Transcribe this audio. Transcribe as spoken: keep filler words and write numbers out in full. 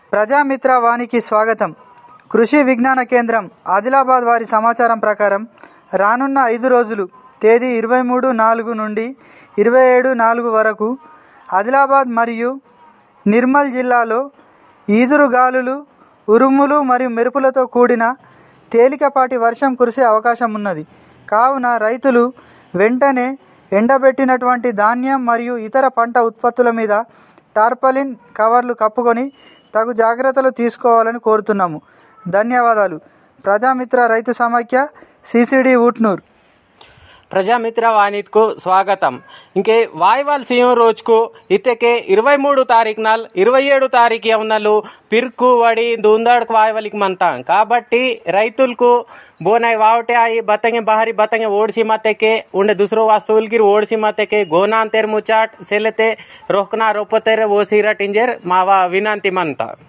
ప్రజామిత్ర వానికి స్వాగతం. కృషి విజ్ఞాన కేంద్రం ఆదిలాబాద్ వారి సమాచారం ప్రకారం రానున్న ఐదు రోజులు తేదీ ఇరవై మూడు నాలుగు నుండి ఇరవై ఏడు నాలుగు వరకు ఆదిలాబాద్ మరియు నిర్మల్ జిల్లాలో ఈదురుగాలులు, ఉరుములు మరియు మెరుపులతో కూడిన తేలికపాటి వర్షం కురిసే అవకాశం ఉన్నది. కావున రైతులు వెంటనే ఎండబెట్టినటువంటి ధాన్యం మరియు ఇతర పంట ఉత్పత్తుల మీద టార్పాలిన్ కవర్లు కప్పుకొని తగు జాగ్రత్తలు తీసుకోవాలని కోరుతున్నాము. ధన్యవాదాలు. ప్రజామిత్ర రైతు సమాఖ్య, సిసిడి ఊట్నూర్. ప్రజామిత్ర వాణిజ్కు స్వాగతం. ఇంకే వాయువాల్ సీఎం రోజుకు ఇతకే ఇరవై మూడు తారీఖు నాల్ ఇరవై ఏడు తారీఖు ఉన్నలు పిర్కు వడి దూందాడుకు వాయువలికి మంతాం కాబట్టి రైతులకు बोनाई वावटे आई बतंगे बाहरी बतंगे ओडसी मातेके उंडे दूसरो वास्तुल की ओडसी मातेके गोनांतेर मुचाट सेलेते रोकना रोपतेरे वो सीरा टिंजर मावा विनांती मनता.